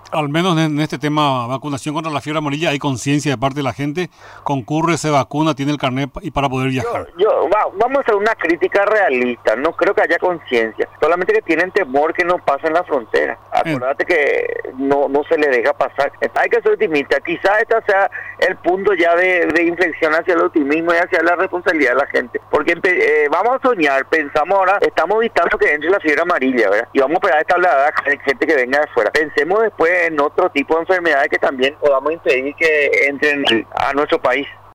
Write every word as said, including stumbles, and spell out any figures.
Al menos en este tema vacunación contra la fiebre amarilla hay conciencia de parte de la gente, concurre, se vacuna, tiene el carnet y para poder Yo, viajar. yo, va- vamos a hacer una crítica realista. No creo que haya conciencia. Solamente que tienen temor que no pasen la frontera. En- Acuérdate que no no se le deja pasar. Hay que ser optimista. Quizás este sea el punto ya de, de inflexión hacia el optimismo y hacia la responsabilidad de la gente. Porque empe- eh, vamos a soñar, pensamos ahora, estamos evitando que entre la fiebre amarilla, ¿verdad? Y vamos a esperar esta hablada de gente que venga de afuera. Pensemos después en otro tipo de enfermedades que también podamos impedir que entren a nuestro país.